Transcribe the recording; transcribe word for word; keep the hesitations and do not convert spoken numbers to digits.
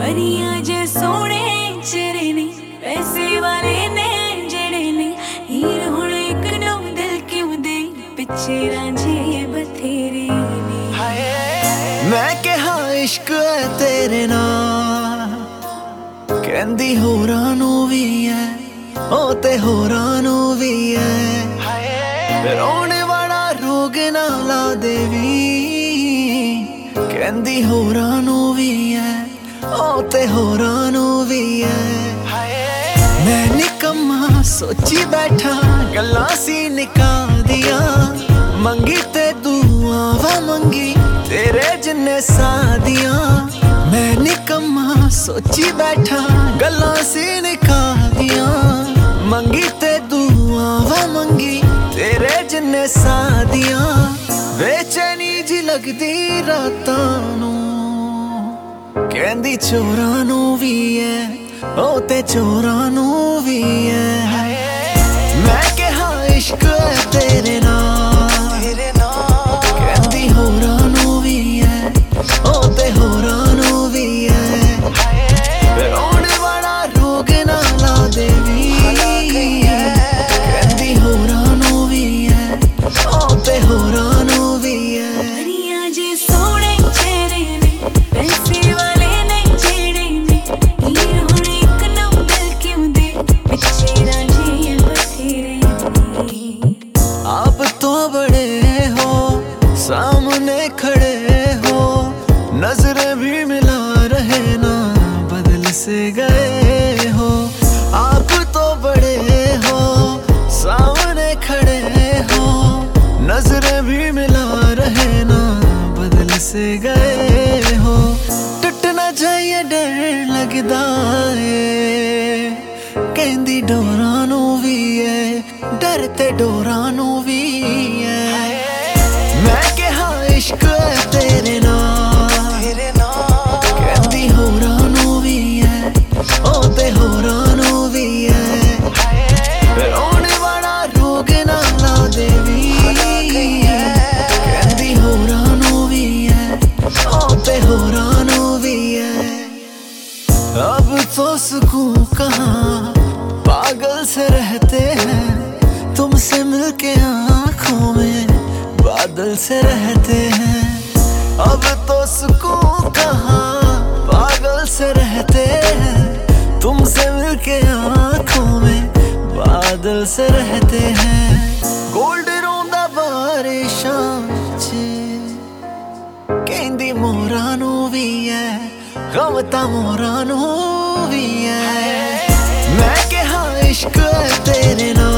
परियां जे सोने चेहरे ने पैसे वाले ने जड़े ने हीर हुण एक नौ दिल क्यों दे पिछे रांझे बथेरे ने। मैं कहा इश्क है तेरे नाल कहंदी होरां नूं वी है ओ ते होरां नूं वी है रोने वाला रोग ना ला देवी कहंदी होरां नूं वी है ओ ते होरां नूं वी है। मैं निकम्मा सोची बैठा गल्लां सी निकाल दिया मंगी ते दुआवां मंगी तेरे जिन्ने सादियां। मैं निकम्मा सोची बैठा गल्लां सी निकाल दिया मंगी ते दुआवां मंगी तेरे जिन्ने सादियां। बेचैनी जी लगदी रातां नूं कहंदी चोरां नूं वी है ओ ते चोरां नूं वी है। मैं कहा इश्क है तेरे नाल कहंदी होरां नूं वी है ओ ते होरां नूं वी है रोने वाला रोग ना ला देवी कहंदी होरां नूं वी है ओ ते होरां नूं वी है। परियां जे सोने चेहरे ने पैसे वाले ने जेड़े ने हीर हुण एक नौ दिल क्यों दे पिछे रांझे बथेरे ने। आप तो बड़े हो सामने खड़े हो नजरें भी मिला रहे ना बदल से गए हो। आप तो बड़े हो सामने खड़े हो नजरें भी मिला रहे ना बदल से गए हो। टूट ना जाइए डर लगदा है कहंदी डोरां नूं वी है डर ते डोरां नूं वी है। मैं कहा इश्क है तेरे नाल कहंदी होरां नूं वी है ओ ते होरां नूं वी है रोने वाला रोग ना ला देवी कहंदी होरां नूं वी है ओ ते होरां नूं वी है। अब तो सुकून कहाँ पागल से रहते हैं तुमसे मिलके आँखों में बादल से रहते हैं। अब तो सुकून कहाँ पागल से रहते हैं तुमसे मिलके आँखों में बादल से रहते हैं। गोल्ड रोंदा बारिशां च कहंदी मोरां नूं वी है गम तां मोरां नूं वी है। मैं कहा इश्क है तेरे नाल